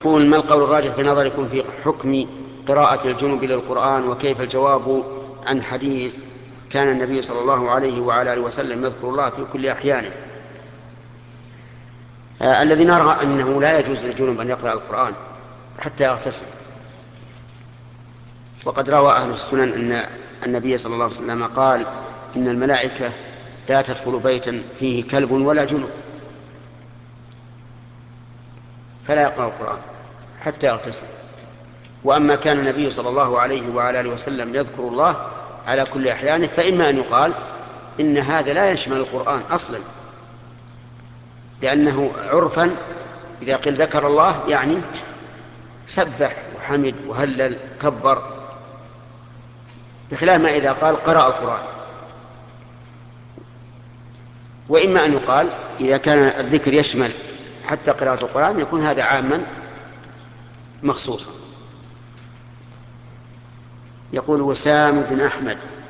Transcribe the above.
يقول: ما القول الراجح في نظركم في حكم قراءة الجنب للقرآن، وكيف الجواب عن حديث كان النبي صلى الله عليه وعلى آله وسلم يذكر الله في كل أحيانه؟ الذي نرى أنه لا يجوز للجنب أن يقرأ القرآن حتى يغتسل، وقد روى أهل السنن أن النبي صلى الله عليه وسلم قال: إن الملائكة لا تدخل بيتا فيه كلب ولا جنب، فلا يقرأ القرآن حتى يغتسل. وأما كان النبي صلى الله عليه وعلى آله وسلم يذكر الله على كل أحيانه، فإما أن يقال إن هذا لا يشمل القرآن أصلا، لأنه عرفا إذا قيل ذكر الله يعني سبح وحمد وهلل كبر، بخلاف ما إذا قال قرأ القرآن. وإما أن يقال إذا كان الذكر يشمل حتى قراءة القرآن يكون هذا عاما مخصوصا. يقول وسام بن أحمد: